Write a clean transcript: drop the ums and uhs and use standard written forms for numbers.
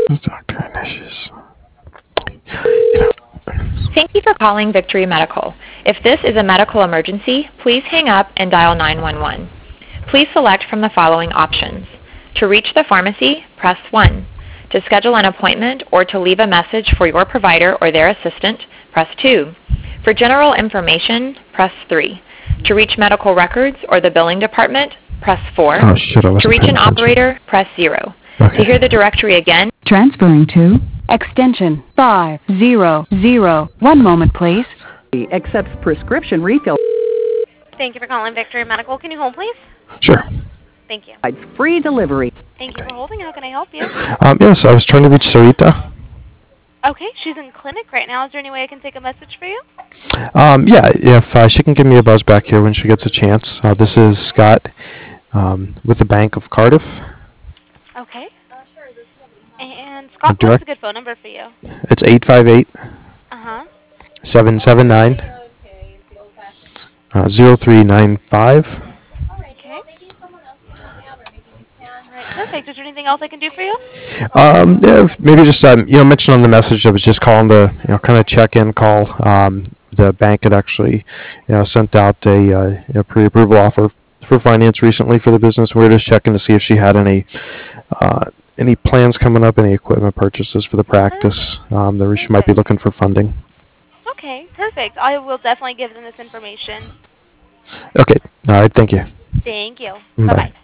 Doctor and issues. Thank you for calling Victory Medical. If this is a medical emergency, please hang up and dial 911. Please select from the following options. To reach the pharmacy, press 1. To schedule an appointment or to leave a message for your provider or their assistant, press 2. For general information, press 3. To reach medical records or the billing department, press 4. Oh shit! I wasn't To reach paying an attention. operator, press 0. Okay. To hear the directory again, Transferring to extension 500. One moment, please. Accepts prescription refill. Thank you for calling Victory Medical. Can you hold, please? Sure. Thank you. Free delivery. Thank you for holding. How can I help you? Yes, I was trying to reach Sarita. Okay, she's in clinic right now. Is there any way I can take a message for you? Yeah, if she can give me a buzz back here when she gets a chance. This is Scott with the Bank of Cardiff. Okay. And Scott, what's a good phone number for you? It's 858 Uh-huh. 779 0395. Okay. All right, perfect. Is there anything else I can do for you? Yeah, maybe just mention on the message I was just calling to kind of check in call. The bank had actually sent out a pre-approval offer for finance recently for the business. We were just checking to see if she had any plans coming up, any equipment purchases for the practice that she might be looking for funding. Okay, perfect. I will definitely give them this information. Okay. All right. Thank you. Thank you. Bye. Bye-bye.